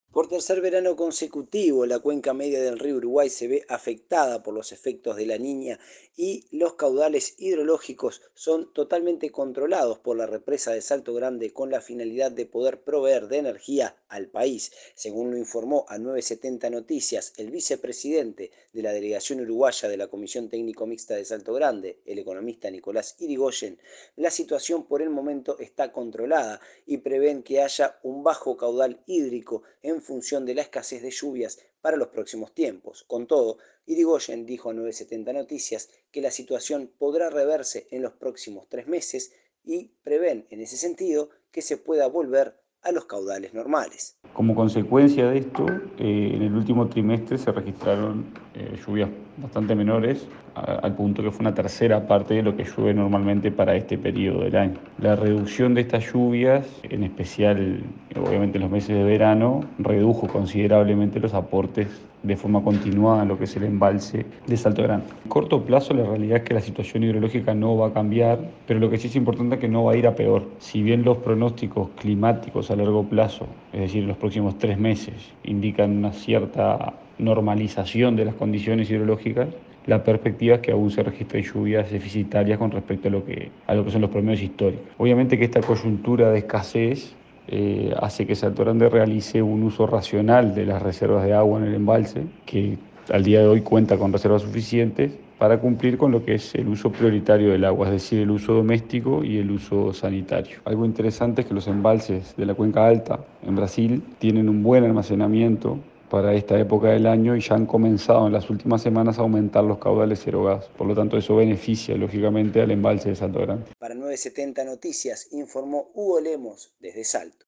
Por tercer verano consecutivo, la cuenca media del río Uruguay se ve afectada por los efectos de la Niña y los caudales hidrológicos son totalmente controlados por la represa de Salto Grande con la finalidad de poder proveer de energía al país. Según lo informó a 970 Noticias el vicepresidente de la delegación uruguaya de la Comisión Técnico Mixta de Salto Grande, el economista Nicolás Irigoyen, la situación por el momento está controlada y prevén que haya un bajo caudal hídrico en función de la escasez de lluvias para los próximos tiempos. Con todo, Irigoyen dijo a 970 Noticias que la situación podrá reverse en los próximos 3 meses y prevén en ese sentido que se pueda volver a los caudales normales. Como consecuencia de esto, en el último trimestre se registraron lluvias bastante menores, al punto que fue una tercera parte de lo que llueve normalmente para este periodo del año. La reducción de estas lluvias, en especial obviamente en los meses de verano, redujo considerablemente los aportes de forma continuada en lo que es el embalse de Salto Grande. En corto plazo la realidad es que la situación hidrológica no va a cambiar, pero lo que sí es importante es que no va a ir a peor. Si bien los pronósticos climáticos a largo plazo, es decir, en los próximos 3 meses, indican una cierta normalización de las condiciones hidrológicas, la perspectiva es que aún se registren lluvias deficitarias con respecto a lo que son los promedios históricos. Obviamente que esta coyuntura de escasez hace que Salto Grande realice un uso racional de las reservas de agua en el embalse, que al día de hoy cuenta con reservas suficientes para cumplir con lo que es el uso prioritario del agua, es decir, el uso doméstico y el uso sanitario. Algo interesante es que los embalses de la Cuenca Alta en Brasil tienen un buen almacenamiento para esta época del año y ya han comenzado en las últimas semanas a aumentar los caudales erogados. Por lo tanto, eso beneficia lógicamente al embalse de Salto Grande. Para 970 Noticias informó Hugo Lemos desde Salto.